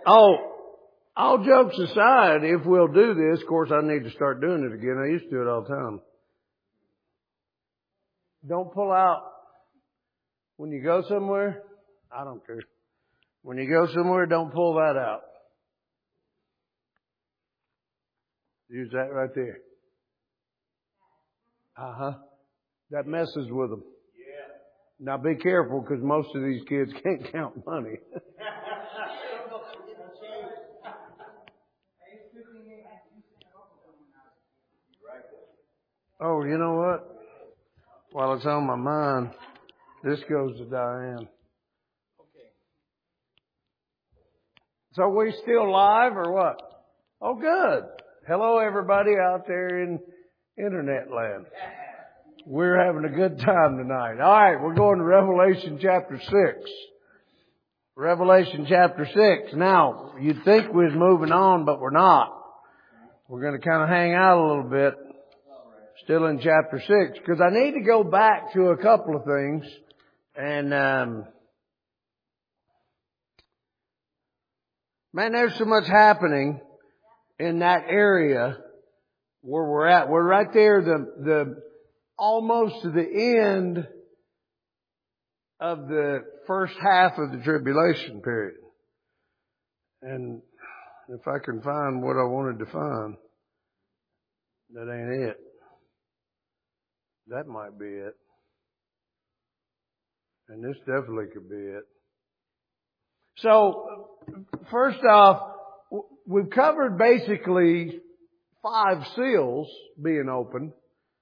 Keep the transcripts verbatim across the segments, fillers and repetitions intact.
Oh, all jokes aside, if we'll do this, of course I need to start doing it again. I used to do it all the time. Don't pull out when you go somewhere. I don't care. When you go somewhere, don't pull that out. Use that right there. Uh-huh. That messes with them. Yeah. Now be careful because most of these kids can't count money. Oh, you know what? While it's on my mind, this goes to Diane. Okay. So we still live or what? Oh, good. Hello, everybody out there in internet land. We're having a good time tonight. All right, we're going to Revelation chapter six. Revelation chapter six. Now, you'd think we was moving on, but we're not. We're going to kind of hang out a little bit. Still in chapter six, because I need to go back to a couple of things. And, um, man, there's so much happening in that area where we're at. We're right there, the, the, almost to the end of the first half of the tribulation period. And if I can find what I wanted to find, that ain't it. That might be it. And this definitely could be it. So, first off, we've covered basically five seals being opened.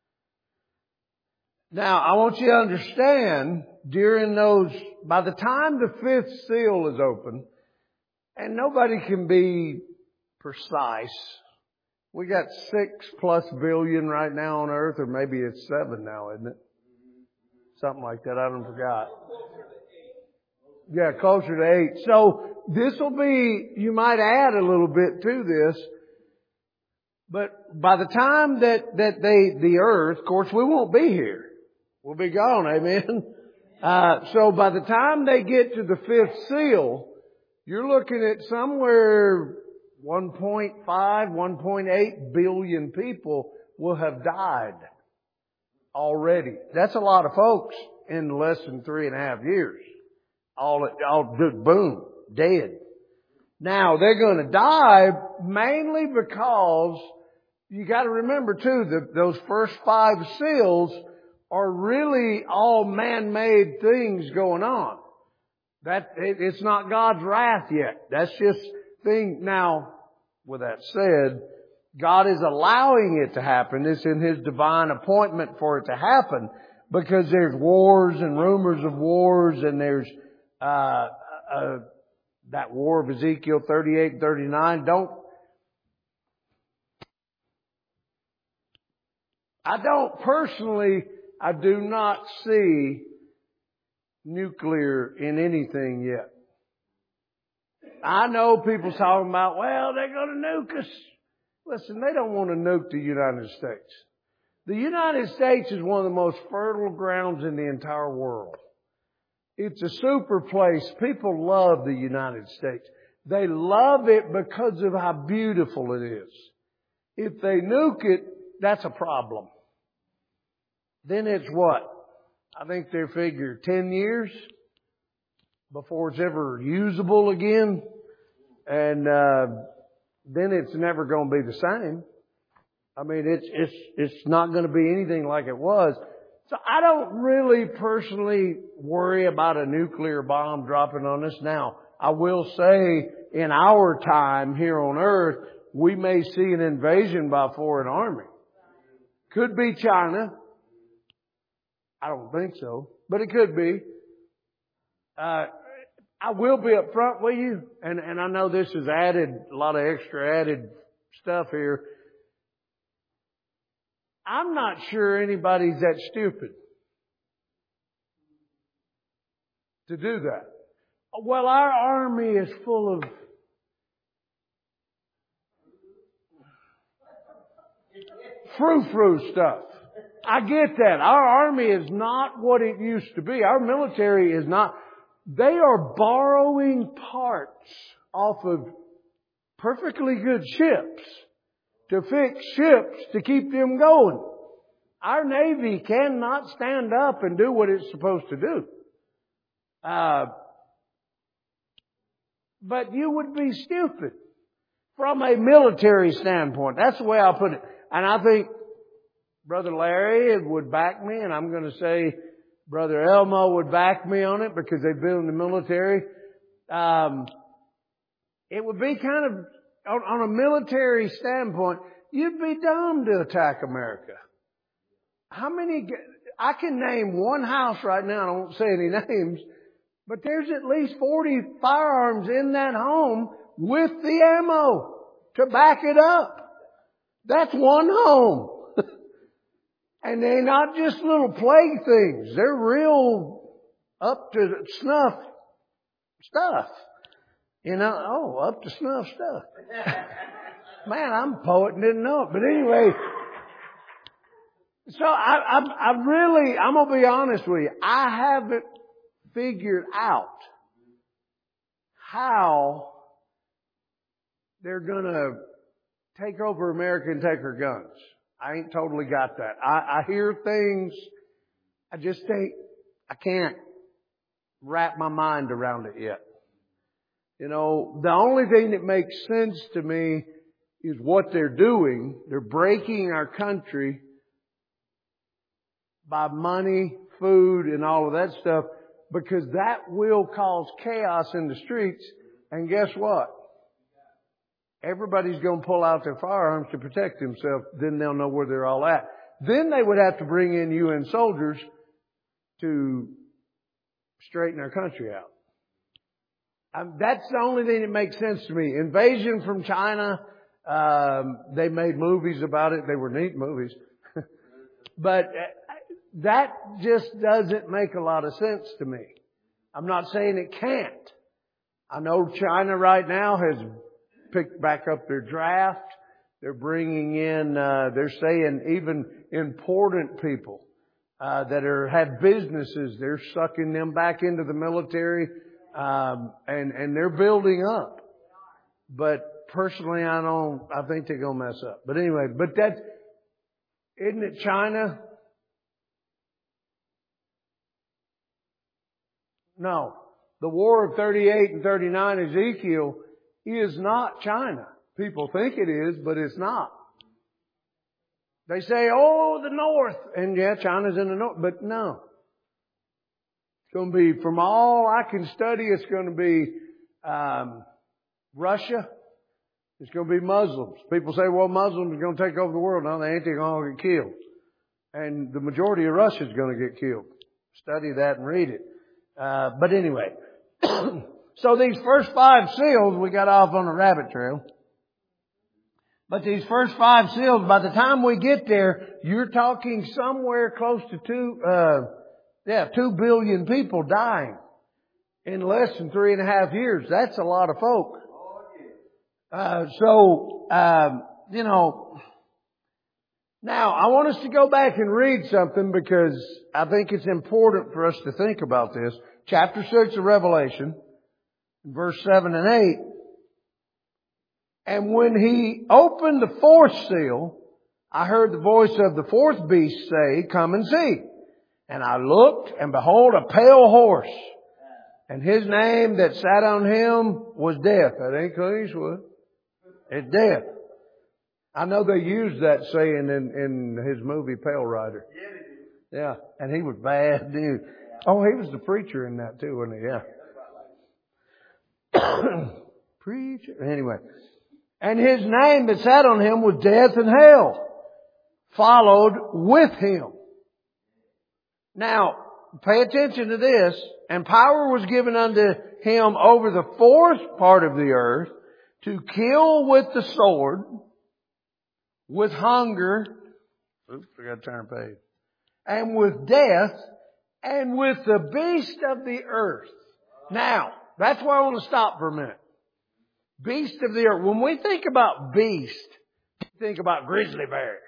Now, I want you to understand, during those, by the time the fifth seal is open, and nobody can be precise, we got six plus billion right now on earth, or maybe it's seven now, isn't it? Something like that. I don't forgot. Yeah, closer to eight. So this will be, you might add a little bit to this, but by the time that, that they, the earth, of course we won't be here. We'll be gone, amen? Uh, so by the time they get to the fifth seal, you're looking at somewhere one point five, one point eight billion people will have died already. That's a lot of folks in less than three and a half years. All, all boom, dead. Now, they're going to die mainly because you got to remember too that those first five seals are really all man-made things going on. That it, it's not God's wrath yet. That's just thing. Now, with that said, God is allowing it to happen. It's in His divine appointment for it to happen because there's wars and rumors of wars, and there's uh, uh that war of Ezekiel thirty-eight and thirty-nine. Don't I don't personally. I do not see nuclear in anything yet. I know people talking about, well, they're going to nuke us. Listen, they don't want to nuke the United States. The United States is one of the most fertile grounds in the entire world. It's a super place. People love the United States. They love it because of how beautiful it is. If they nuke it, that's a problem. Then it's what? I think they figure ten years before it's ever usable again. And uh then it's never going to be the same. I mean, it's it's it's not going to be anything like it was. So I don't really personally worry about a nuclear bomb dropping on us. Now, I will say in our time here on earth, we may see an invasion by a foreign army. Could be China. I don't think so, but it could be. Uh, I will be up front with you, and, and I know this has added a lot of extra added stuff here. I'm not sure anybody's that stupid to do that. Well, our army is full of frou-frou stuff. I get that. Our army is not what it used to be. Our military is not. They are borrowing parts off of perfectly good ships to fix ships to keep them going. Our Navy cannot stand up and do what it's supposed to do. Uh, but you would be stupid from a military standpoint. That's the way I'll put it. And I think Brother Larry would back me, and I'm going to say Brother Elmo would back me on it because they've been in the military. Um, it would be kind of, on, on a military standpoint, you'd be dumb to attack America. How many, I can name one house right now, I won't say any names, but there's at least forty firearms in that home with the ammo to back it up. That's one home. And they're not just little playthings. They're real up to snuff stuff. You know, oh, up to snuff stuff. Man, I'm a poet and didn't know it. But anyway, so I, I, I really, I'm going to be honest with you. I haven't figured out how they're going to take over America and take our guns. I ain't totally got that. I, I hear things. I just think I can't wrap my mind around it yet. You know, the only thing that makes sense to me is what they're doing. They're breaking our country by money, food, and all of that stuff, because that will cause chaos in the streets. And guess what? Everybody's going to pull out their firearms to protect themselves. Then they'll know where they're all at. Then they would have to bring in U N soldiers to straighten our country out. Um, that's the only thing that makes sense to me. Invasion from China. Um, they made movies about it. They were neat movies. But that just doesn't make a lot of sense to me. I'm not saying it can't. I know China right now has picked back up their draft. They're bringing in, uh, they're saying even important people uh, that are have businesses, they're sucking them back into the military, um, and and they're building up. But personally, I don't. I think they're gonna mess up. But anyway, but that isn't it China? No, the War of thirty-eight and thirty-nine, Ezekiel, is not China. People think it is, but it's not. They say, oh, the North. And yeah, China's in the North. But no. It's going to be, from all I can study, it's going to be um, Russia. It's going to be Muslims. People say, well, Muslims are going to take over the world. No, they ain't. They're going to get killed. And the majority of Russia is going to get killed. Study that and read it. Uh, but anyway. So these first five seals, we got off on a rabbit trail. But these first five seals, by the time we get there, you're talking somewhere close to two, uh, yeah, two billion people dying in less than three and a half years. That's a lot of folk. Uh, so, um, you know, now I want us to go back and read something because I think it's important for us to think about this. Chapter six of Revelation, verse seven and eight. And when he opened the fourth seal, I heard the voice of the fourth beast say, come and see. And I looked, and behold, a pale horse. And his name that sat on him was Death. That ain't Clint Eastwood. It's Death. I know they used that saying in, in his movie Pale Rider. Yeah, and he was bad, dude. Oh, he was the preacher in that too, wasn't he? Yeah. Preacher. Anyway. And his name that sat on him was Death, and hell followed with him. Now, pay attention to this. And power was given unto him over the fourth part of the earth to kill with the sword, with hunger, oops, I got to turn a page, and with death, and with the beast of the earth. Now, that's where I want to stop for a minute. Beast of the earth. When we think about beast, we think about grizzly bears.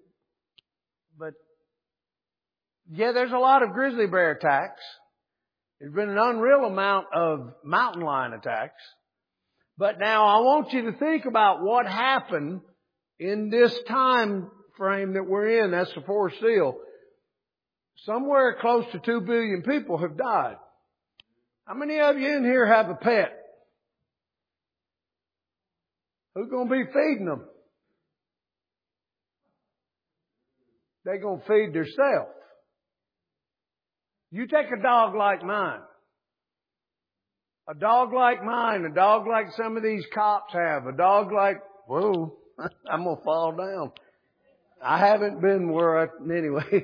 But, yeah, there's a lot of grizzly bear attacks. There's been an unreal amount of mountain lion attacks. But now I want you to think about what happened in this time frame that we're in. That's the fourth seal. Somewhere close to two billion people have died. How many of you in here have a pet? Who's going to be feeding them? They're going to feed themselves. You take a dog like mine. A dog like mine, a dog like some of these cops have, a dog like, whoa, I'm going to fall down. I haven't been where I, anyway.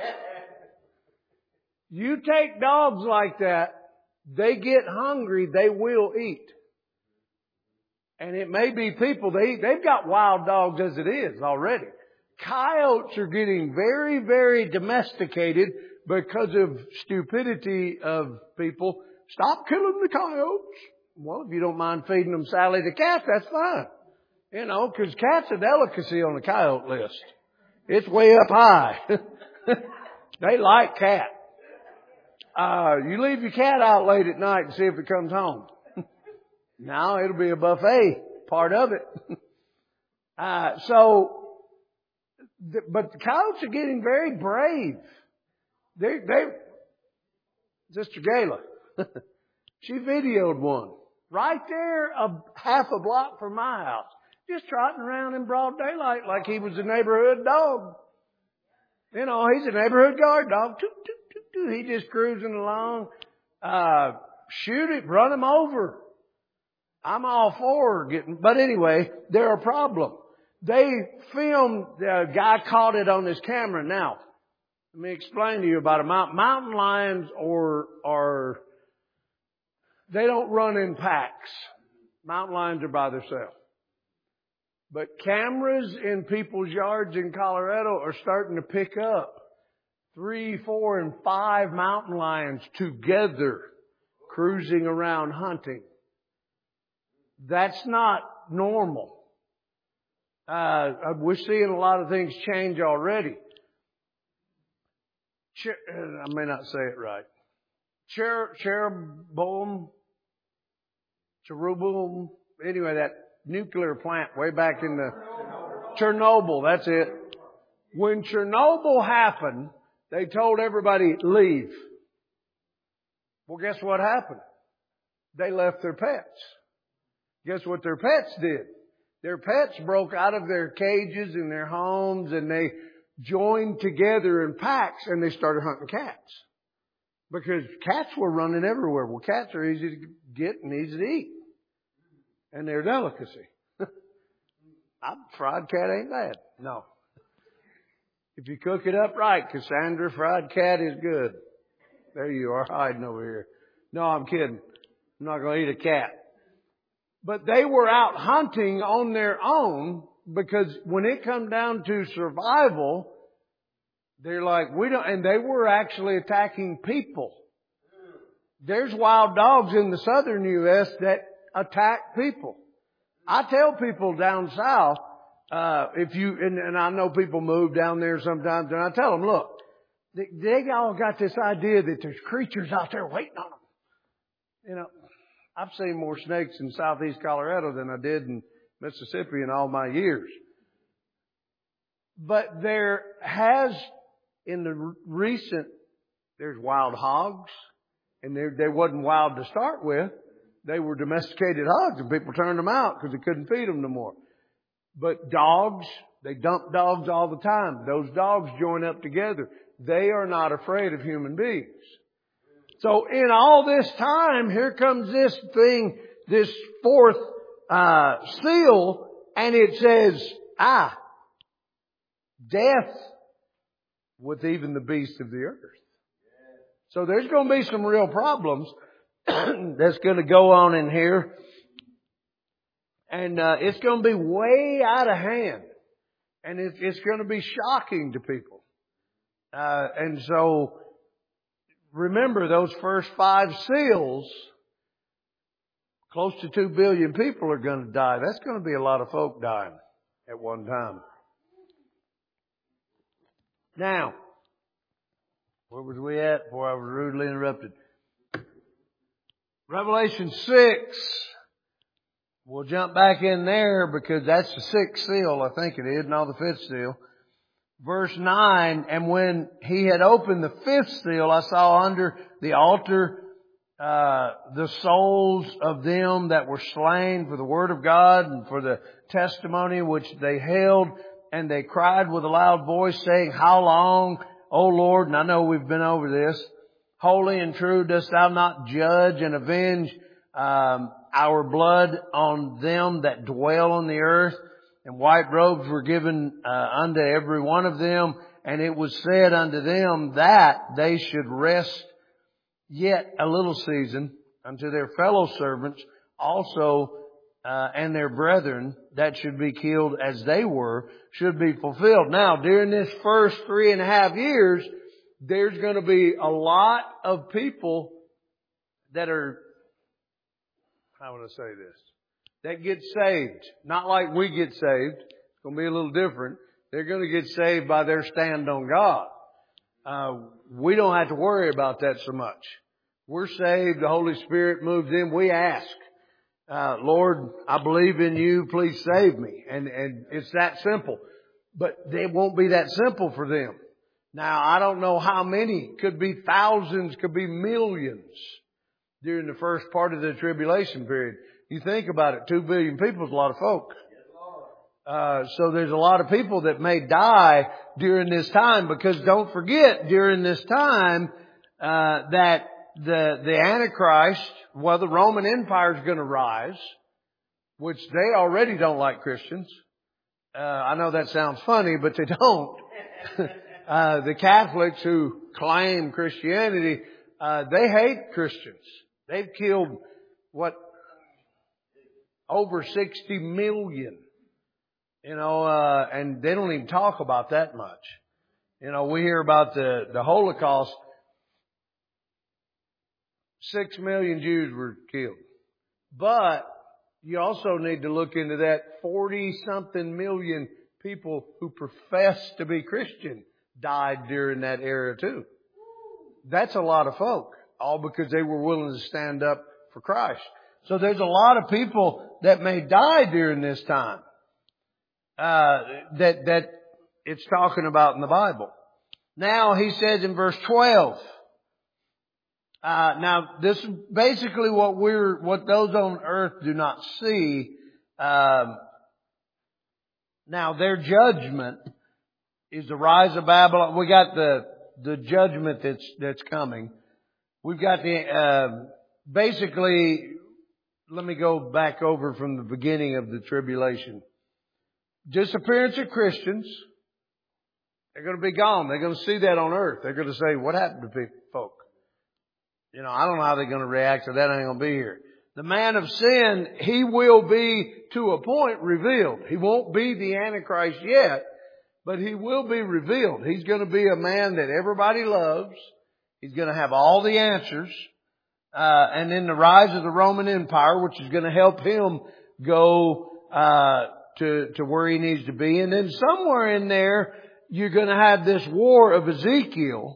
You take dogs like that, they get hungry, they will eat. And it may be people they eat. They've got wild dogs as it is already. Coyotes are getting very, very domesticated because of stupidity of people. Stop killing the coyotes. Well, if you don't mind feeding them Sally the cat, that's fine. You know, because cat's a delicacy on the coyote list. It's way up high. They like cat. Uh, you leave your cat out late at night and see if it comes home. Now it'll be a buffet, part of it. uh, so, th- but the coyotes are getting very brave. They, they, Sister Gayla, she videoed one right there, a half a block from my house, just trotting around in broad daylight like he was a neighborhood dog. You know, he's a neighborhood guard dog. Toot, toot, toot, toot. He just cruising along. Uh, shoot it, run him over. I'm all for getting, but anyway, they're a problem. They filmed, the guy caught it on his camera. Now, let me explain to you about a mountain. Mountain lions or, are, they don't run in packs. Mountain lions are by themselves. But cameras in people's yards in Colorado are starting to pick up three, four, and five mountain lions together cruising around hunting. That's not normal. Uh, we're seeing a lot of things change already. Cher- I may not say it right. Cher- Cherubim, Cherubim, anyway, that nuclear plant way back in the Chernobyl, that's it. When Chernobyl happened, they told everybody, leave. Well, guess what happened? They left their pets. Guess what their pets did? Their pets broke out of their cages in their homes and they joined together in packs and they started hunting cats. Because cats were running everywhere. Well, cats are easy to get and easy to eat. And they're a delicacy. A fried cat ain't bad. No. If you cook it up right, Cassandra, fried cat is good. There you are hiding over here. No, I'm kidding. I'm not going to eat a cat. But they were out hunting on their own because when it come down to survival, they're like, we don't, and they were actually attacking people. There's wild dogs in the southern U S that attack people. I tell people down south, uh, if you, and, and I know people move down there sometimes, and I tell them, look, they, they all got this idea that there's creatures out there waiting on them. You know, I've seen more snakes in southeast Colorado than I did in Mississippi in all my years. But there has, in the recent, there's wild hogs, and they, they wasn't wild to start with. They were domesticated hogs, and people turned them out because they couldn't feed them no more. But dogs, they dump dogs all the time. Those dogs join up together. They are not afraid of human beings. So in all this time, here comes this thing, this fourth uh, seal, and it says, ah, death with even the beasts of the earth. So there's going to be some real problems that's going to go on in here. And uh, it's going to be way out of hand. And it, it's going to be shocking to people. Uh, and so remember, those first five seals, close to two billion people are going to die. That's going to be a lot of folk dying at one time. Now, where was we at before I was rudely interrupted? Revelation six. We'll jump back in there because that's the sixth seal, I think it is, not the fifth seal. Verse nine, and when he had opened the fifth seal, I saw under the altar uh the souls of them that were slain for the word of God and for the testimony which they held. And they cried with a loud voice, saying, How long, O Lord, and I know we've been over this, holy and true, dost thou not judge and avenge um, our blood on them that dwell on the earth? And white robes were given uh, unto every one of them. And it was said unto them that they should rest yet a little season unto their fellow servants also, uh, and their brethren that should be killed as they were, should be fulfilled. Now, during this first three and a half years, there's going to be a lot of people that are, how would I say this? That get saved. Not like we get saved. It's going to be a little different. They're going to get saved by their stand on God. Uh, we don't have to worry about that so much. We're saved. The Holy Spirit moves in. We ask, uh, Lord, I believe in you. Please save me. And, and it's that simple. But it won't be that simple for them. Now, I don't know how many. Could be thousands, could be millions during the first part of the tribulation period. You think about it, two billion people is a lot of folk. Uh, so there's a lot of people that may die during this time, because don't forget, during this time, uh, that the, the Antichrist, well, the Roman Empire is going to rise, which they already don't like Christians. Uh, I know that sounds funny, but they don't. uh, the Catholics who claim Christianity, uh, they hate Christians. They've killed, what, over sixty million. You know, uh, and they don't even talk about that much. You know, we hear about the, the Holocaust. Six million Jews were killed. But you also need to look into that forty something million people who profess to be Christian died during that era too. That's a lot of folk, all because they were willing to stand up for Christ. So there's a lot of people that may die during this time. Uh, that, that it's talking about in the Bible. Now he says in verse twelve, uh, now this is basically what we're, what those on earth do not see. Um, now their judgment is the rise of Babylon. We got the, the judgment that's, that's coming. We've got the, uh, basically, let me go back over from the beginning of the tribulation. Disappearance of Christians. They're going to be gone. They're going to see that on earth. They're going to say, what happened to people, folk? You know, I don't know how they're going to react, so that ain't going to be here. The man of sin, he will be to a point revealed. He won't be the Antichrist yet, but he will be revealed. He's going to be a man that everybody loves. He's going to have all the answers. Uh, and then the rise of the Roman Empire, which is going to help him go, uh, to, to where he needs to be. And then somewhere in there, you're going to have this war of Ezekiel,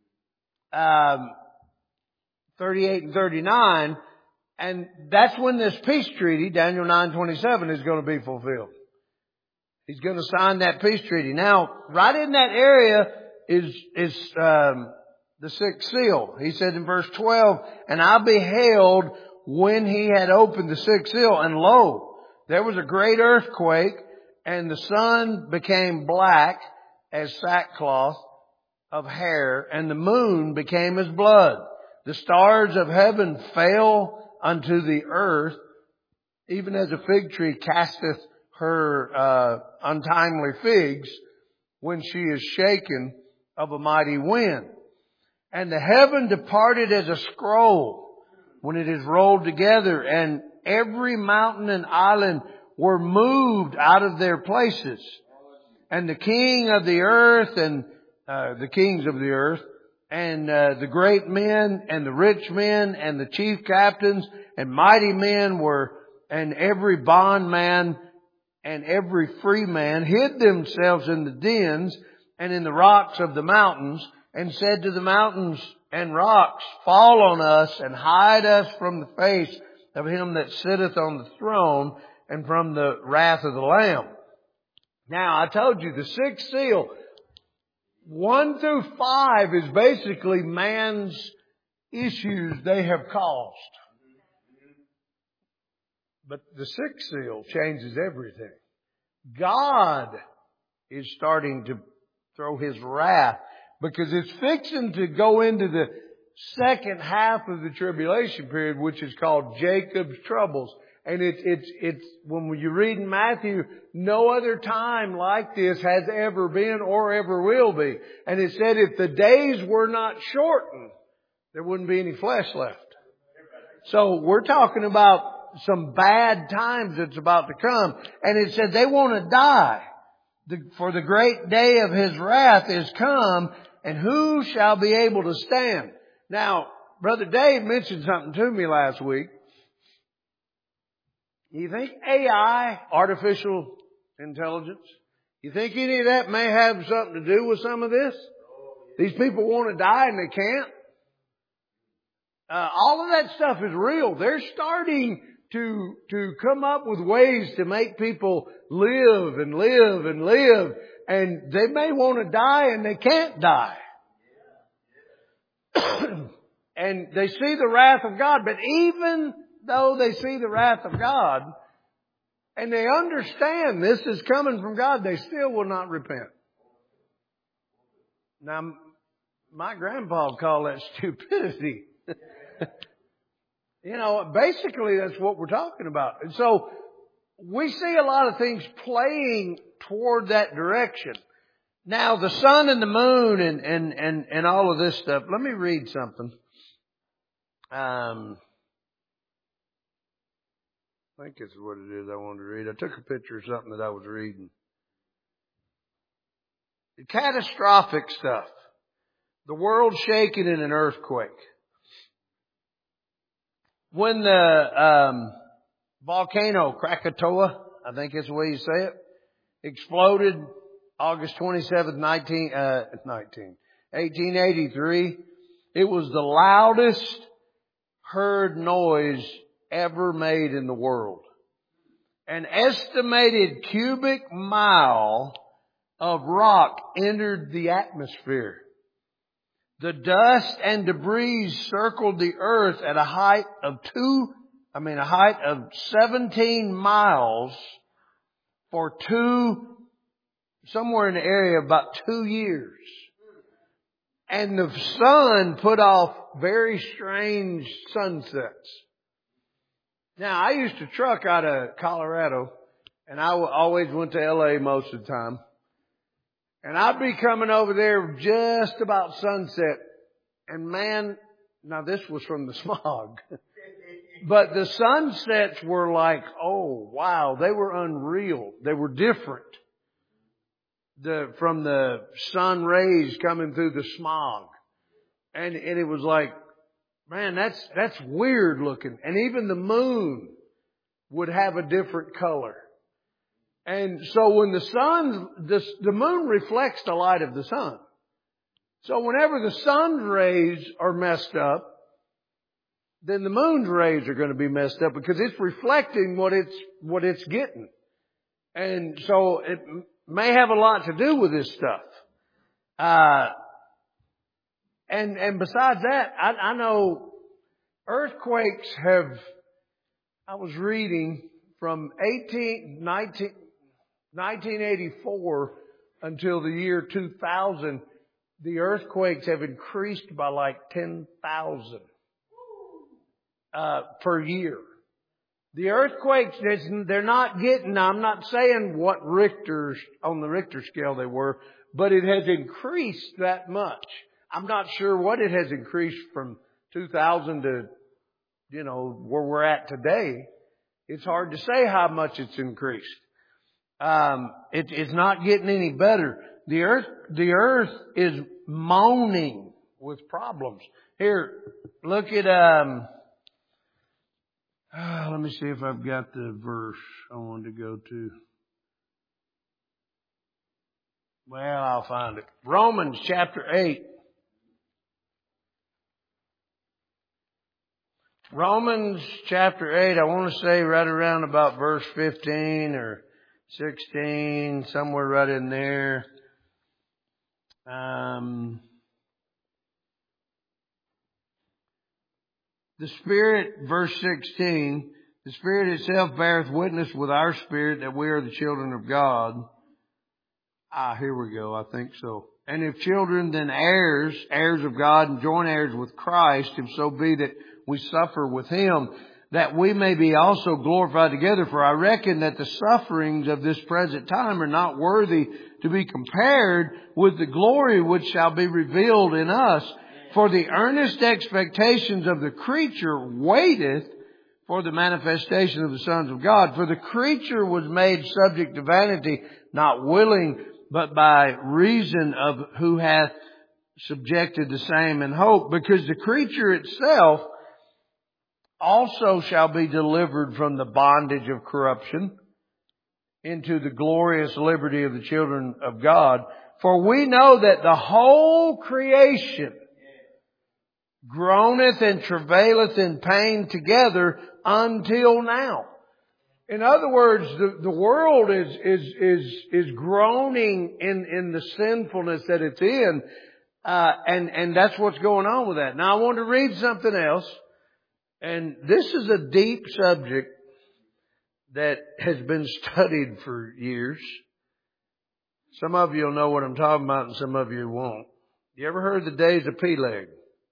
um, thirty-eight and thirty-nine. And that's when this peace treaty, Daniel nine twenty-seven, is going to be fulfilled. He's going to sign that peace treaty. Now, right in that area is, is, um, the sixth seal. He said in verse twelve, and I beheld when he had opened the sixth seal, and lo, there was a great earthquake, and the sun became black as sackcloth of hair, and the moon became as blood. The stars of heaven fell unto the earth, even as a fig tree casteth her uh, untimely figs when she is shaken of a mighty wind. And the heaven departed as a scroll when it is rolled together, and every mountain and island were moved out of their places. And the king of the earth and uh, the kings of the earth and uh, the great men and the rich men and the chief captains and mighty men were, and every bondman and every free man hid themselves in the dens and in the rocks of the mountains, and said to the mountains and rocks fall on us and hide us from the face of him that sitteth on the throne and from the wrath of the Lamb. Now, I told you the sixth seal, one through five is basically man's issues they have caused. But the sixth seal changes everything. God is starting to throw His wrath because it's fixing to go into the second half of the tribulation period, which is called Jacob's troubles. And it's, it's, it's, when you read in Matthew, no other time like this has ever been or ever will be. And it said if the days were not shortened, there wouldn't be any flesh left. So we're talking about some bad times that's about to come. And it said they want to die. The, for the great day of His wrath is come, and who shall be able to stand? Now, Brother Dave mentioned something to me last week. You think A I, artificial intelligence, you think any of that may have something to do with some of this? These people want to die and they can't? Uh, all of that stuff is real. They're starting to, to come up with ways to make people live and live and live. And they may want to die and they can't die. And they see the wrath of God. But even though they see the wrath of God and they understand this is coming from God, they still will not repent. Now, my grandpa would call that stupidity. You know, basically that's what we're talking about. And so we see a lot of things playing toward that direction. Now, the sun and the moon and, and, and, and all of this stuff. Let me read something. Um, I think this is what it is I wanted to read. I took a picture of something that I was reading. The catastrophic stuff. The world shaking in an earthquake. When the um, volcano Krakatoa, I think is the way you say it, exploded August twenty-seventh, nineteen, uh, nineteen, eighteen eighty-three, it was the loudest heard noise ever made in the world. An estimated cubic mile of rock entered the atmosphere. The dust and debris circled the earth at a height of two, I mean a height of seventeen miles for two, somewhere in the area of about two years. And the sun put off very strange sunsets. Now, I used to truck out of Colorado, and I always went to L A most of the time. And I'd be coming over there just about sunset. And man, now this was from the smog. But the sunsets were like, oh wow, they were unreal. They were different. The, from the sun rays coming through the smog. And, and it was like, man, that's, that's weird looking. And even the moon would have a different color. And so when the sun, the, the moon reflects the light of the sun. So whenever the sun's rays are messed up, then the moon's rays are going to be messed up because it's reflecting what it's, what it's getting. And so it may have a lot to do with this stuff. Uh, and, and besides that, I, I know earthquakes have, I was reading from eighteen, nineteen, nineteen eighty-four until the year two thousand, the earthquakes have increased by like ten thousand uh, per year. The earthquakes, they're not getting, I'm not saying what Richter's, on the Richter scale they were, but it has increased that much. I'm not sure what it has increased from two thousand to, you know, where we're at today. It's hard to say how much it's increased. Um, it, it's not getting any better. The earth, the earth is moaning with problems. Here, look at, um, uh, let me see if I've got the verse I wanted to go to. Well, I'll find it. Romans chapter eight. Romans chapter eight, I want to say right around about verse fifteen or sixteen, somewhere right in there. Um, the Spirit, verse sixteen, the Spirit itself beareth witness with our spirit that we are the children of God. Ah, here we go. I think so. And if children, then heirs, heirs of God, and joint heirs with Christ, if so be that we suffer with Him, that we may be also glorified together. For I reckon that the sufferings of this present time are not worthy to be compared with the glory which shall be revealed in us. For the earnest expectations of the creature waiteth for the manifestation of the sons of God. For the creature was made subject to vanity, not willing, but by reason of who hath subjected the same in hope. Because the creature itself also shall be delivered from the bondage of corruption into the glorious liberty of the children of God. For we know that the whole creation groaneth and travaileth in pain together until now. In other words, the, the world is, is, is, is groaning in, in the sinfulness that it's in. Uh, and, and that's what's going on with that. Now I want to read something else. And this is a deep subject that has been studied for years. Some of you will know what I'm talking about and some of you won't. You ever heard the days of Peleg?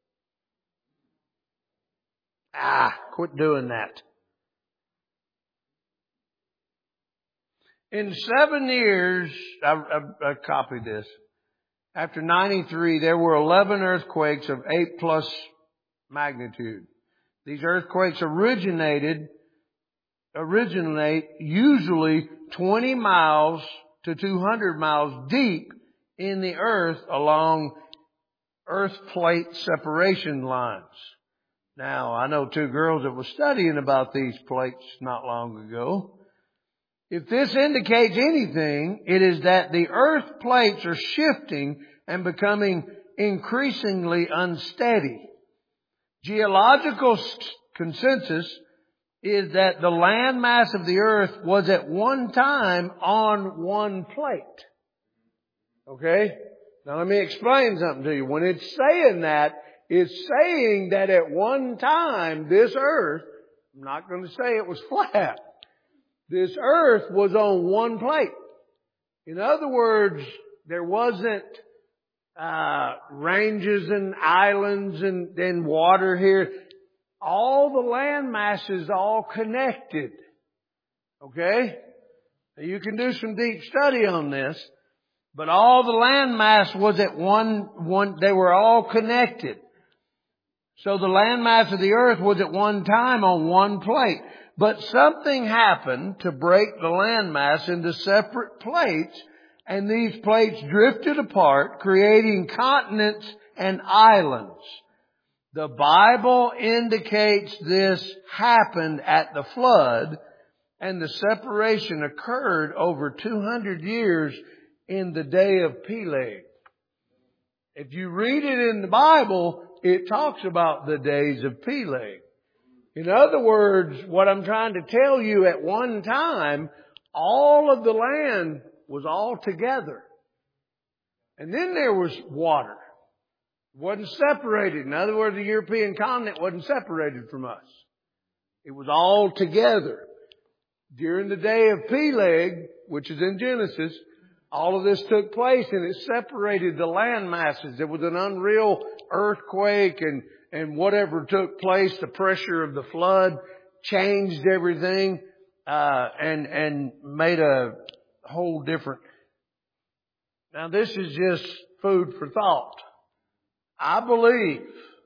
Ah, quit doing that. In seven years, I, I, I copied this. After ninety-three, there were eleven earthquakes of eight plus magnitude. These earthquakes originated, originate usually twenty miles to two hundred miles deep in the earth along earth plate separation lines. Now, I know two girls that were studying about these plates not long ago. If this indicates anything, it is that the earth plates are shifting and becoming increasingly unsteady. Geological consensus is that the land mass of the earth was at one time on one plate. Okay? Now let me explain something to you. When it's saying that, it's saying that at one time this earth, I'm not going to say it was flat. This earth was on one plate. In other words, there wasn't uh ranges and islands and, and water here. All the land masses all connected. Okay? Now you can do some deep study on this. But all the land mass was at one, one, they were all connected. So the land mass of the earth was at one time on one plate. But something happened to break the land mass into separate plates, and these plates drifted apart, creating continents and islands. The Bible indicates this happened at the flood, and the separation occurred over two hundred years in the day of Peleg. If you read it in the Bible, it talks about the days of Peleg. In other words, what I'm trying to tell you, at one time, all of the land was all together. And then there was water. It wasn't separated. In other words, the European continent wasn't separated from us. It was all together. During the day of Peleg, which is in Genesis, all of this took place and it separated the land masses. It was an unreal earthquake, and, and whatever took place, the pressure of the flood changed everything, uh, and, and made a whole different. Now this is just food for thought. I believe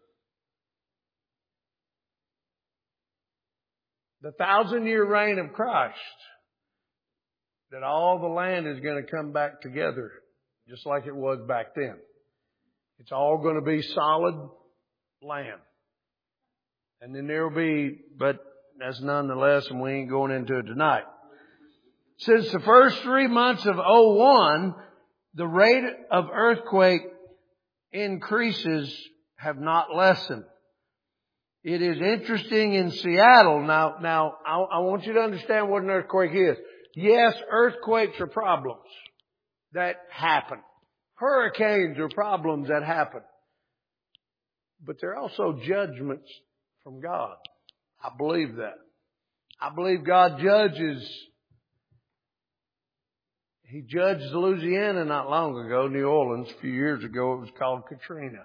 the thousand year reign of Christ, that all the land is going to come back together just like it was back then. It's all going to be solid land. And then there will be, but that's nonetheless, and we ain't going into it tonight. Since the first three months of oh one, the rate of earthquake increases have not lessened. It is interesting in Seattle. Now, now, I, I want you to understand what an earthquake is. Yes, earthquakes are problems that happen. Hurricanes are problems that happen. But they're also judgments from God. I believe that. I believe God judges. He judged Louisiana not long ago, New Orleans, a few years ago. It was called Katrina.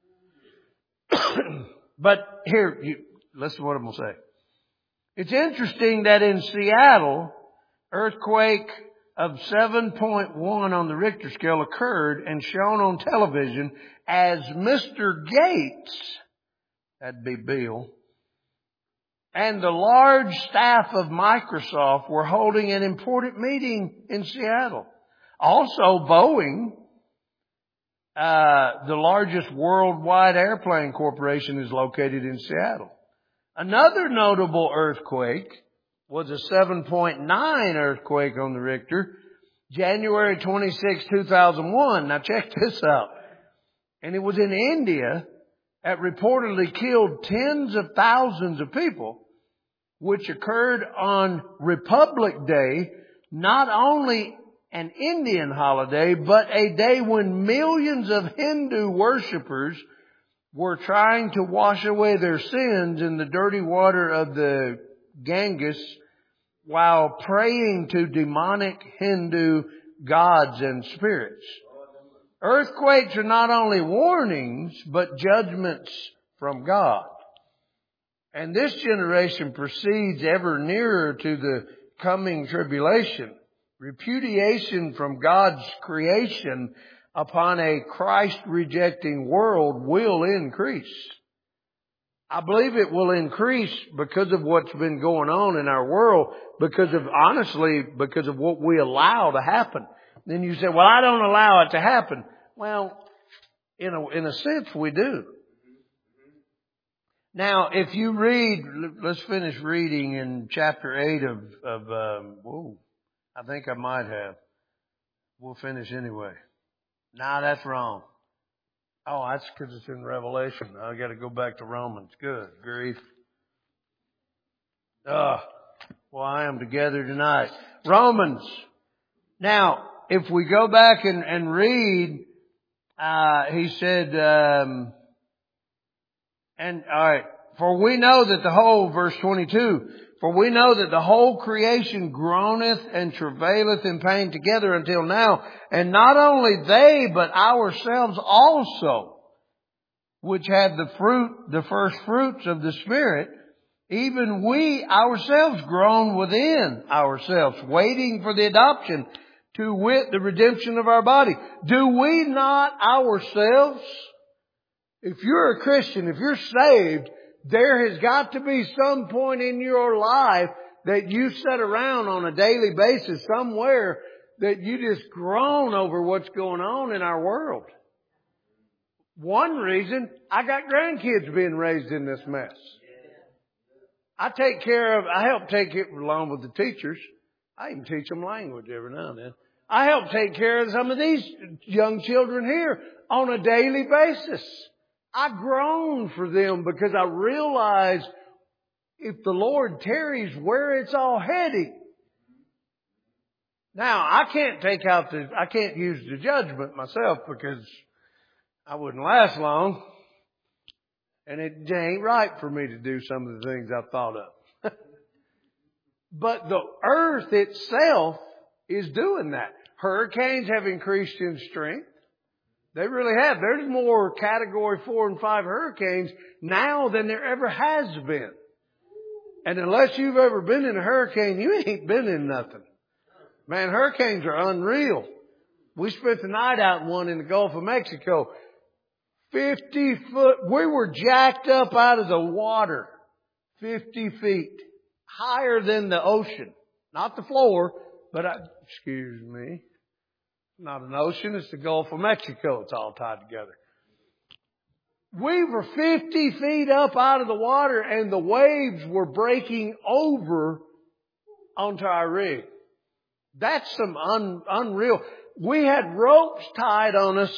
But here, you, listen to what I'm going to say. It's interesting that in Seattle, earthquake of seven point one on the Richter scale occurred and shown on television as Mister Gates, that'd be Bill, and the large staff of Microsoft were holding an important meeting in Seattle. Also, Boeing, uh, the largest worldwide airplane corporation, is located in Seattle. Another notable earthquake was a seven point nine earthquake on the Richter, January twenty-sixth, two thousand one. Now check this out. And it was in India. That reportedly killed tens of thousands of people, which occurred on Republic Day, not only an Indian holiday, but a day when millions of Hindu worshippers were trying to wash away their sins in the dirty water of the Ganges while praying to demonic Hindu gods and spirits. Earthquakes are not only warnings, but judgments from God. And this generation proceeds ever nearer to the coming tribulation. Repudiation from God's creation upon a Christ-rejecting world will increase. I believe it will increase because of what's been going on in our world, because of, honestly, because of what we allow to happen. Then you say, well, I don't allow it to happen. Well, in a, in a sense, we do. Now, if you read, let's finish reading in chapter eight of, of um, whoa, I think I might have. We'll finish anyway. Nah, that's wrong. Oh, that's because it's in Revelation. I got to go back to Romans. Good grief. Oh, well, I am together tonight. Romans. Now, if we go back and, and read, uh, he said, um, and, all right, for we know that the whole, verse twenty-two, for we know that the whole creation groaneth and travaileth in pain together until now. And not only they, but ourselves also, which have the fruit, the first fruits of the Spirit, even we ourselves groan within ourselves, waiting for the adoption, to wit, the redemption of our body. Do we not ourselves, if you're a Christian, if you're saved, there has got to be some point in your life that you sit around on a daily basis somewhere that you just groan over what's going on in our world. One reason, I got grandkids being raised in this mess. I take care of, I help take it along with the teachers. I even teach them language every now and then. I help take care of some of these young children here on a daily basis. I groan for them because I realize if the Lord tarries, where it's all heading. Now, I can't take out the, I can't use the judgment myself because I wouldn't last long. And it ain't right for me to do some of the things I've thought of. But the earth itself is doing that. Hurricanes have increased in strength. They really have. There's more category four and five hurricanes now than there ever has been. And unless you've ever been in a hurricane, you ain't been in nothing. Man, hurricanes are unreal. We spent the night out in one in the Gulf of Mexico. fifty foot, we were jacked up out of the water. fifty feet. Higher than the ocean. Not the floor, but I, excuse me. Not an ocean, it's the Gulf of Mexico. It's all tied together. We were fifty feet up out of the water and the waves were breaking over onto our rig. That's some un, unreal. We had ropes tied on us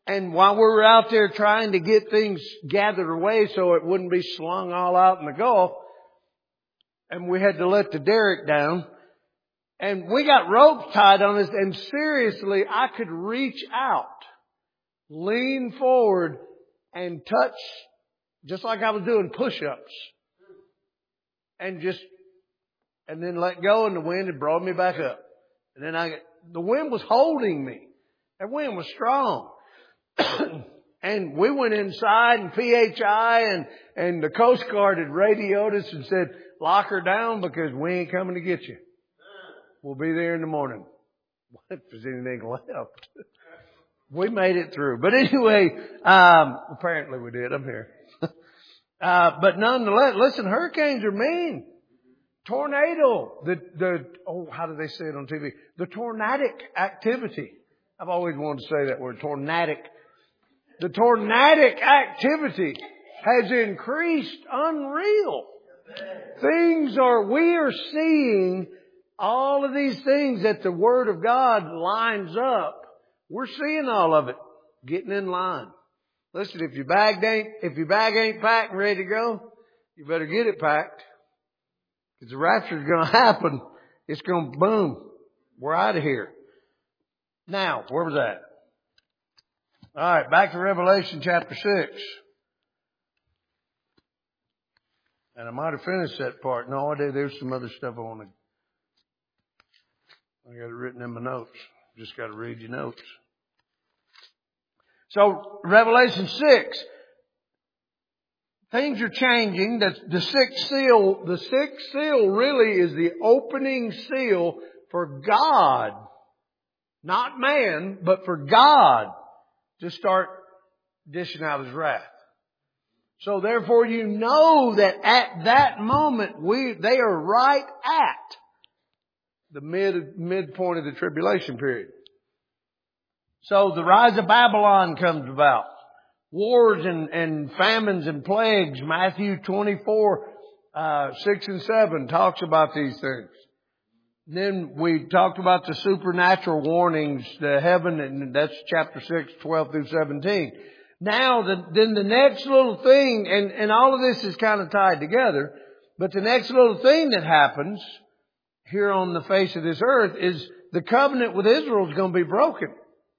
And while we were out there trying to get things gathered away so it wouldn't be slung all out in the Gulf, and we had to let the derrick down, and we got ropes tied on us, and seriously, I could reach out, lean forward, and touch, just like I was doing push-ups. And just, and then let go, and the wind had brought me back up. And then I, the wind was holding me. That wind was strong. And we went inside, and P H I and, and the Coast Guard had radioed us and said, lock her down because we ain't coming to get you. We'll be there in the morning. If there's anything left. We made it through. But anyway, um, apparently we did. I'm here. uh, but nonetheless, listen, hurricanes are mean. Tornado. The, the, oh, how do they say it on T V? The tornadic activity. I've always wanted to say that word, tornadic. The tornadic activity has increased unreal. Things are, we are seeing all of these things that the Word of God lines up. We're seeing all of it getting in line. Listen, if your bag ain't, if your bag ain't packed and ready to go, you better get it packed. Because the rapture is going to happen. It's going to boom. We're out of here. Now, where was that? All right, back to Revelation chapter six. And I might have finished that part. No, I did. There's some other stuff I want to. I got it written in my notes. Just got to read your notes. So, Revelation six. Things are changing. The, the sixth seal, the sixth seal really is the opening seal for God. Not man, but for God to start dishing out His wrath. So therefore you know that at that moment we, they are right at the mid, midpoint of the tribulation period. So the rise of Babylon comes about. Wars and, and famines and plagues. Matthew twenty-four, uh, six and seven talks about these things. Then we talked about the supernatural warnings, the heaven, and that's chapter six, twelve through seventeen. Now, the, then the next little thing, and, and all of this is kind of tied together, but the next little thing that happens here on the face of this earth is the covenant with Israel is going to be broken.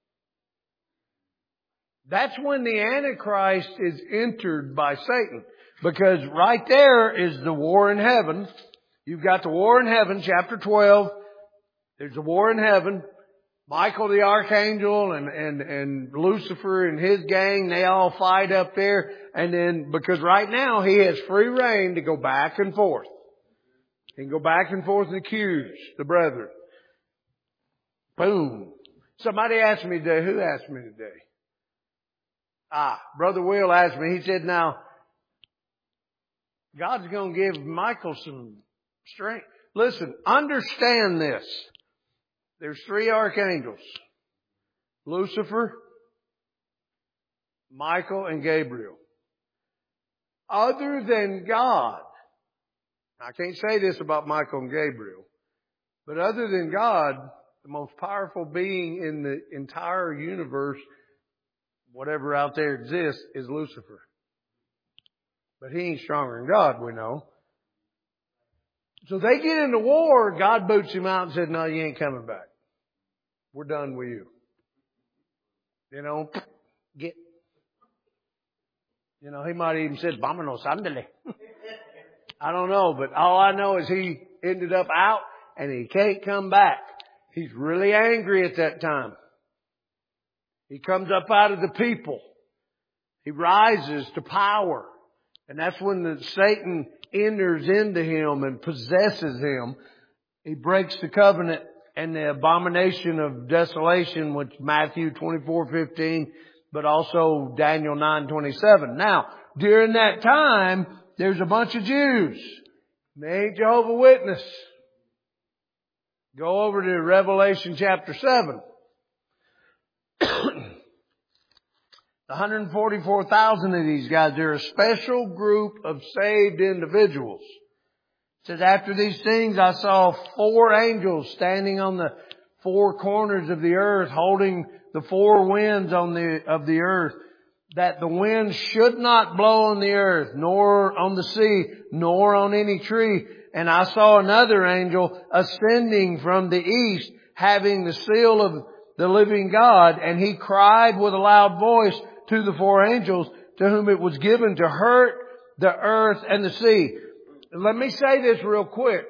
That's when the Antichrist is entered by Satan. Because right there is the war in heaven. You've got the war in heaven, chapter twelve. There's a war in heaven. Michael the archangel and, and, and Lucifer and his gang, they all fight up there. And then, because right now he has free reign to go back and forth. He can go back and forth and accuse the brethren. Boom. Somebody asked me today, who asked me today? Ah, Brother Will asked me, he said, now, God's going to give Michael some strength. Listen, understand this. There's three archangels. Lucifer, Michael, and Gabriel. Other than God, I can't say this about Michael and Gabriel, but other than God, the most powerful being in the entire universe, whatever out there exists, is Lucifer. But he ain't stronger than God, we know. So they get into war, God boots him out and said, no, you ain't coming back. We're done with you. You know, get, you know, he might have even said, vámonos, ándale. I don't know, but all I know is he ended up out and he can't come back. He's really angry at that time. He comes up out of the people. He rises to power. And that's when the Satan enters into him and possesses him. He breaks the covenant and the abomination of desolation, which Matthew twenty-four fifteen, but also Daniel nine twenty-seven. Now, during that time, there's a bunch of Jews. They ain't Jehovah's Witness. Go over to Revelation chapter seven. one hundred forty-four thousand of these guys, they're a special group of saved individuals. It says, after these things, I saw four angels standing on the four corners of the earth, holding the four winds on the, of the earth, that the wind should not blow on the earth, nor on the sea, nor on any tree. And I saw another angel ascending from the east, having the seal of the living God, and he cried with a loud voice to the four angels to whom it was given to hurt the earth and the sea. Let me say this real quick.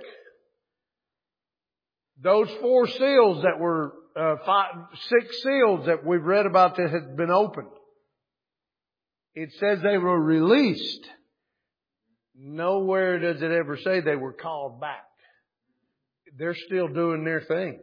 Those four seals that were, uh, five, six seals that we've read about that had been opened, it says they were released. Nowhere does it ever say they were called back. They're still doing their thing.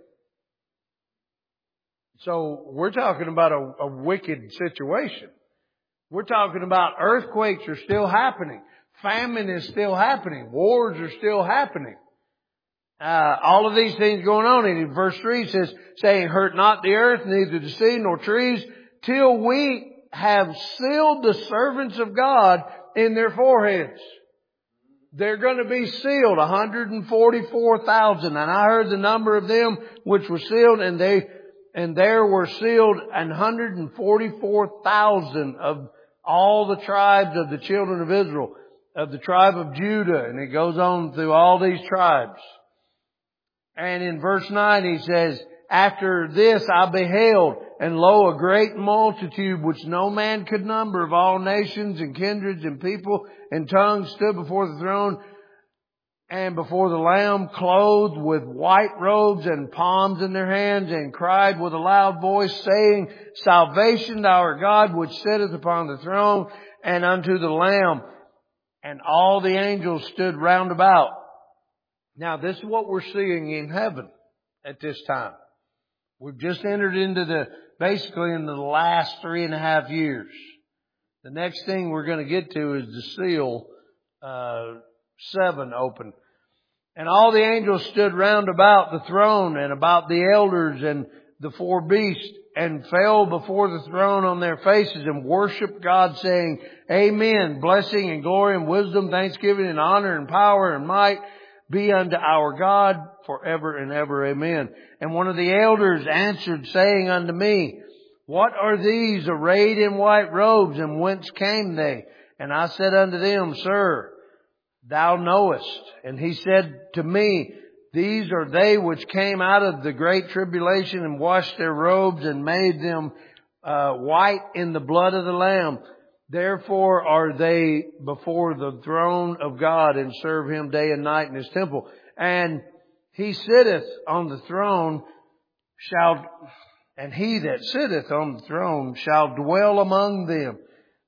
So we're talking about a, a wicked situation. We're talking about earthquakes are still happening. Famine is still happening. Wars are still happening. Uh, all of these things going on. And in verse three it says, saying, hurt not the earth, neither the sea nor trees, till we have sealed the servants of God in their foreheads. They're going to be sealed, one hundred forty-four thousand. And I heard the number of them which were sealed, and they, and there were sealed one hundred forty-four thousand of all the tribes of the children of Israel, of the tribe of Judah. And it goes on through all these tribes. And in verse nine he says, after this I beheld, and lo, a great multitude which no man could number, of all nations and kindreds and people and tongues, stood before the throne and before the Lamb, clothed with white robes and palms in their hands, and cried with a loud voice, saying, salvation to our God which sitteth upon the throne, and unto the Lamb. And all the angels stood round about. Now this is what we're seeing in heaven at this time. We've just entered into the, basically in the last three and a half years. The next thing we're going to get to is the seal, uh, seven open. And all the angels stood round about the throne and about the elders and the four beasts, and fell before the throne on their faces and worshiped God, saying, amen, blessing and glory and wisdom, thanksgiving and honor and power and might be unto our God forever and ever. Amen. And one of the elders answered, saying unto me, what are these arrayed in white robes, and whence came they? And I said unto them, Sir, thou knowest. And he said to me, these are they which came out of the great tribulation, and washed their robes, and made them uh, white in the blood of the Lamb. Therefore are they before the throne of God, and serve Him day and night in His temple. And He sitteth on the throne shall, and He that sitteth on the throne shall dwell among them.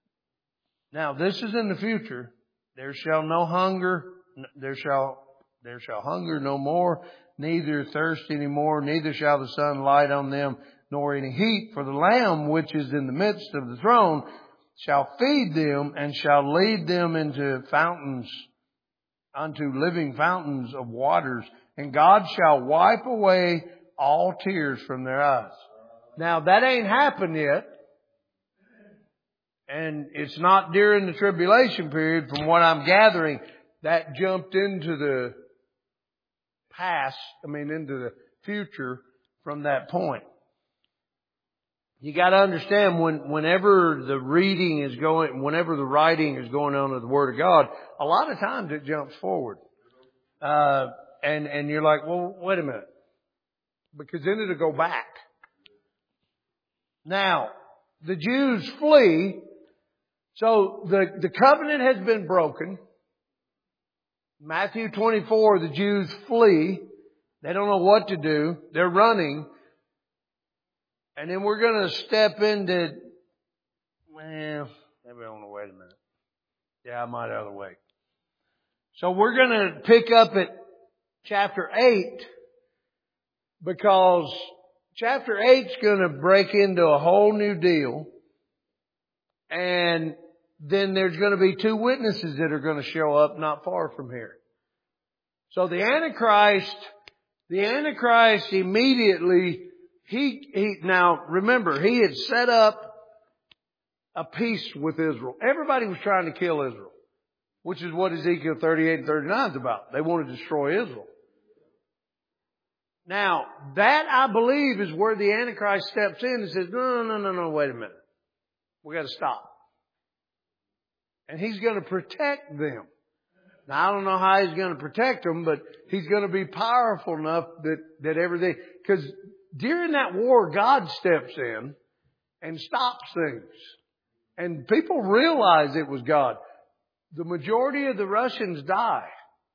Now this is in the future. There shall no hunger, there shall, there shall hunger no more, neither thirst any more, neither shall the sun light on them, nor any heat. For the Lamb which is in the midst of the throne shall feed them, and shall lead them into fountains, unto living fountains of waters. And God shall wipe away all tears from their eyes. Now that ain't happened yet. And it's not during the tribulation period. From what I'm gathering, that jumped into the past, I mean into the future from that point. You got to understand, when, whenever the reading is going, whenever the writing is going on of the Word of God, a lot of times it jumps forward. Uh, and, and you're like, well, wait a minute. Because then it'll go back. Now, the Jews flee. So the, the covenant has been broken. Matthew twenty-four, the Jews flee. They don't know what to do. They're running. And then we're going to step into, well, maybe I want to wait a minute. Yeah, I might have to wait. So we're going to pick up at chapter eight, because chapter eight's going to break into a whole new deal. And then there's going to be two witnesses that are going to show up not far from here. So the Antichrist, the Antichrist immediately, he, he, now remember, he had set up a peace with Israel. Everybody was trying to kill Israel, which is what Ezekiel thirty-eight and thirty-nine is about. They want to destroy Israel. Now, that I believe is where the Antichrist steps in and says, no, no, no, no, wait a minute. We got to stop. And he's going to protect them. Now, I don't know how he's going to protect them, but he's going to be powerful enough that, that everything, because during that war, God steps in and stops things. And people realize it was God. The majority of the Russians die.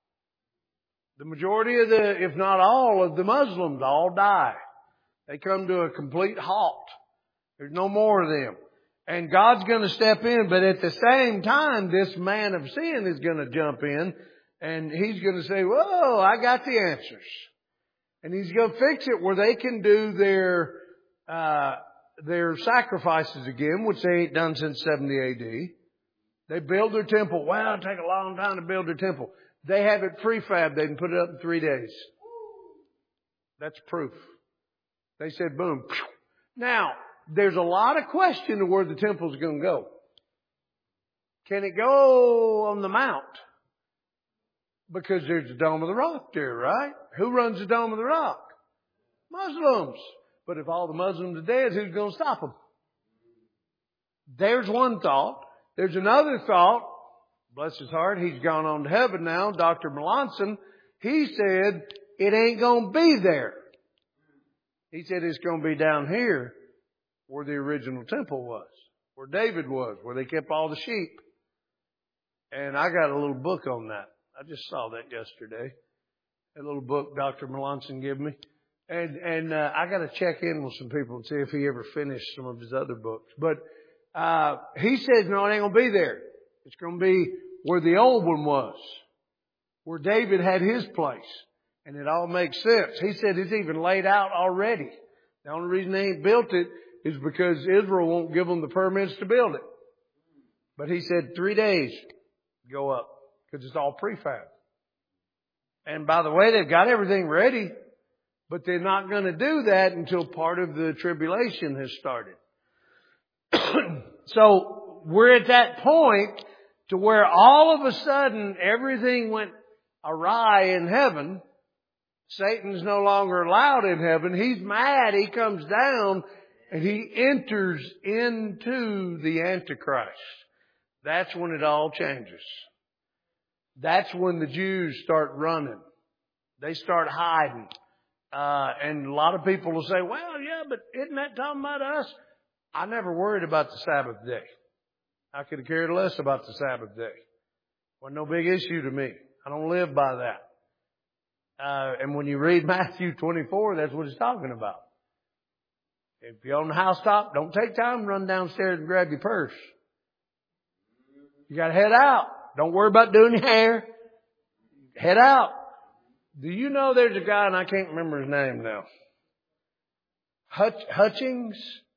The majority of the, if not all of the Muslims all die. They come to a complete halt. There's no more of them. And God's going to step in, but at the same time, this man of sin is going to jump in and he's going to say, whoa, I got the answers. And he's going to fix it where they can do their, uh, their sacrifices again, which they ain't done since seventy A D. They build their temple. Wow, it'll take a long time to build their temple. They have it prefab. They can put it up in three days. That's proof. They said, boom. Now, there's a lot of question to where the temple's going to go. Can it go on the mount? Because there's the Dome of the Rock there, right? Who runs the Dome of the Rock? Muslims. But if all the Muslims are dead, who's going to stop them? There's one thought. There's another thought. Bless his heart, he's gone on to heaven now. Doctor Melanson, he said it ain't going to be there. He said it's going to be down here where the original temple was, where David was, where they kept all the sheep. And I got a little book on that. I just saw that yesterday. A little book Doctor Melanson gave me. And, and, uh, I got to check in with some people and see if he ever finished some of his other books. But, uh, he says, no, it ain't going to be there. It's going to be where the old one was, where David had his place. And it all makes sense. He said it's even laid out already. The only reason they ain't built it is because Israel won't give them the permits to build it. But he said three days go up because it's all prefab. And by the way, they've got everything ready, but they're not going to do that until part of the tribulation has started. So we're at that point to where all of a sudden everything went awry in heaven. Satan's no longer allowed in heaven. He's mad. He comes down and he enters into the Antichrist. That's when it all changes. That's when the Jews start running. They start hiding. Uh, and a lot of people will say, well, yeah, but isn't that talking about us? I never worried about the Sabbath day. I could have cared less about the Sabbath day. Wasn't no big issue to me. I don't live by that. Uh, and when you read Matthew twenty-four, that's what it's talking about. If you're on the housetop, don't take time to run downstairs and grab your purse. You got to head out. Don't worry about doing your hair. Head out. Do you know there's a guy, and I can't remember his name now. Hutch, Hutchings.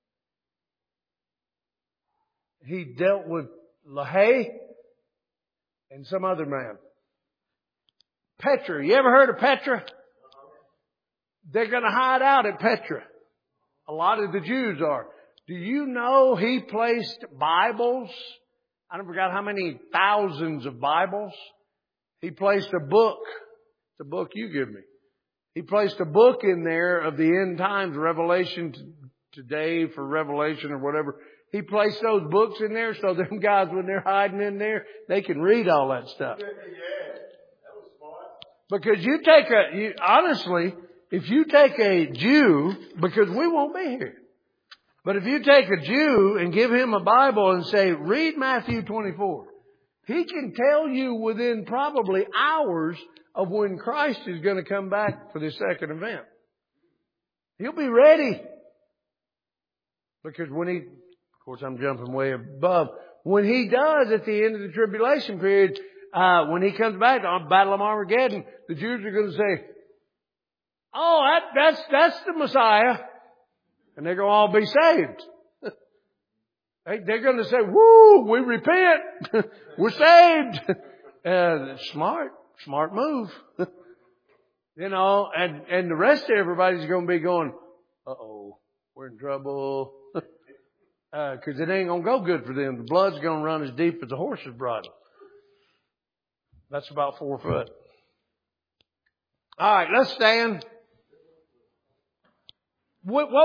He dealt with LaHaye and some other man. Petra. You ever heard of Petra? They're going to hide out at Petra. A lot of the Jews are. Do you know he placed Bibles? I don't forgot how many thousands of Bibles. He placed a book. The book you give me. He placed a book in there of the end times, Revelation today for Revelation or whatever. He placed those books in there so them guys, when they're hiding in there, they can read all that stuff. Yeah, that was smart. Because you take a, you, honestly, if you take a Jew, because we won't be here, but if you take a Jew and give him a Bible and say, read Matthew twenty-four, he can tell you within probably hours of when Christ is going to come back for the second event. He'll be ready. Because when he, of course I'm jumping way above, when he does at the end of the tribulation period, uh, when he comes back on Battle of Armageddon, the Jews are going to say, oh, that, that's, that's the Messiah. And they're going to all be saved. they, they're going to say, woo, we repent. We're saved. Uh, smart, smart move. You know, and, and the rest of everybody's going to be going, uh-oh, we're in trouble. uh, cause it ain't going to go good for them. The blood's going to run as deep as a horse's bridle. That's about four foot. All right, let's stand. what